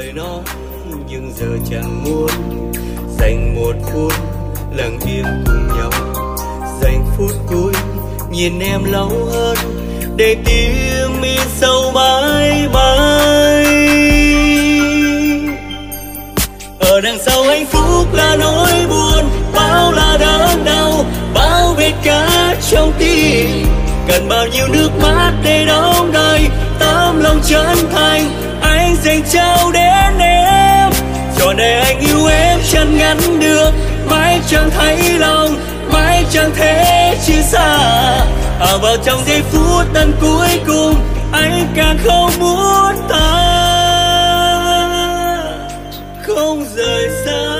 lời nói nhưng giờ chẳng muốn dành một phút lặng im cùng nhau, dành phút cuối nhìn em lâu hơn để tim mi sâu mãi mãi. Ở đằng sau hạnh phúc là nỗi buồn, bao là đớn đau, bao vết cát trong tim. Cần bao nhiêu nước mắt để đong đầy tấm lòng chân thành anh dành trao đến em. Trọn đời anh yêu em chẳng ngăn được, mãi chẳng thấy lòng, mãi chẳng thể chia xa. Vào trong giây phút tận cuối cùng anh càng không muốn ta không rời xa.